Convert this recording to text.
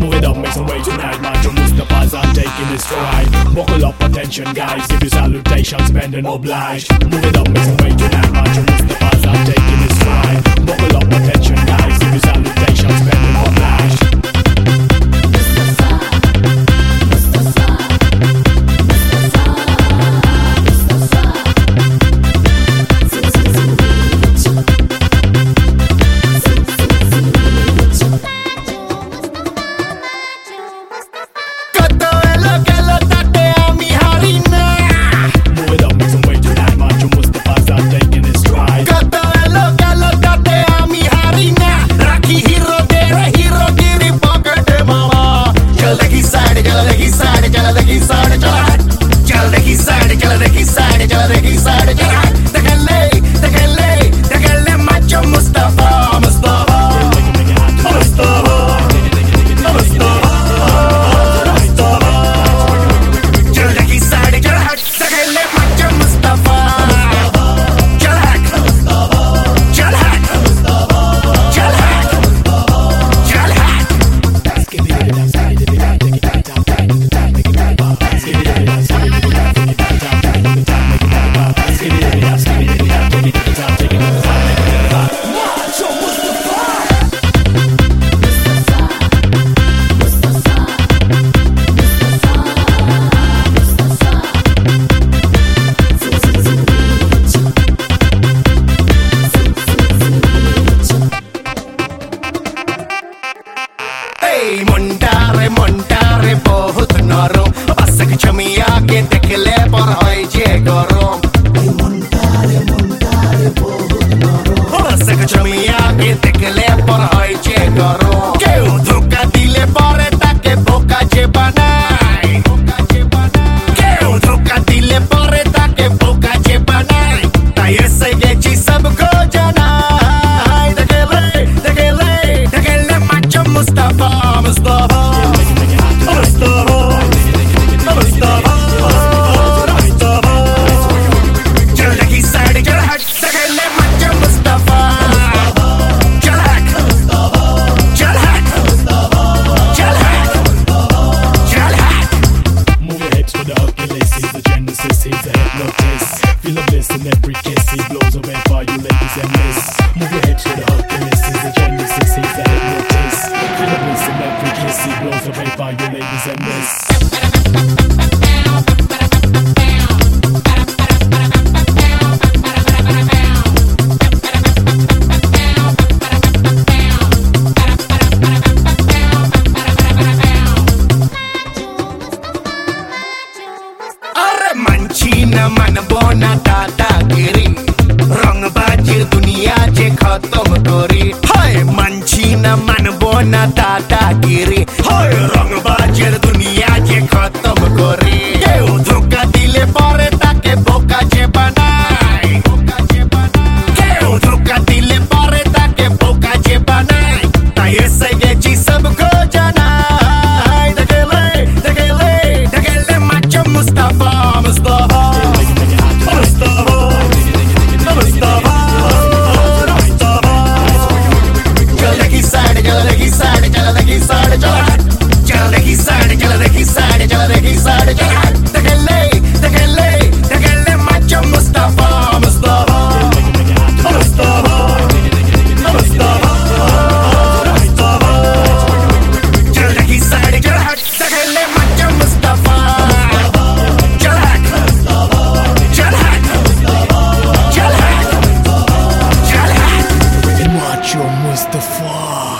Move it up, make some way tonight. Macho Mustafa's I'm taking this stride. Buckle up, attention guys, give you salutations, bend and oblige. Move it up, make some way tonight. Macho Mustafa's I'm taking this stride. Buckle up, attention guys, give you salutations, bend and oblige. मुंडारे बहुत नरम बसक छमिया के देखले पर होय जे गरम मुंडारे बहुत नरम बसक छमिया के देखले पर होय जे गरम केउ धोखा दिले परे ताके बोका जे बनाय केउ धोखा दिले परे ताके बोका जे बनाय ताय से गेची सबको जनाय देखले macho Mustafa Feel the bliss in every kiss. He blows away for you ladies and miss. Move your hips to the Hercules. He's the Genesis, he's the hypnotist. Feel the bliss in every kiss. He blows away for you ladies and miss. न मन बोना दादागिरी रंग बाजी दुनिया जे खत्म करी हाय मंची न मन बोना दादागिरी हाय रंग बाजी दुनिया जे खत्म करी केउ धोखा दिले परे ताके बोका जे बनाय केउ धोखा दिले परे ताके बोका जे बनाय ताय से गेची सबको जनाय देखले माचो मुस्तफा Mustafa.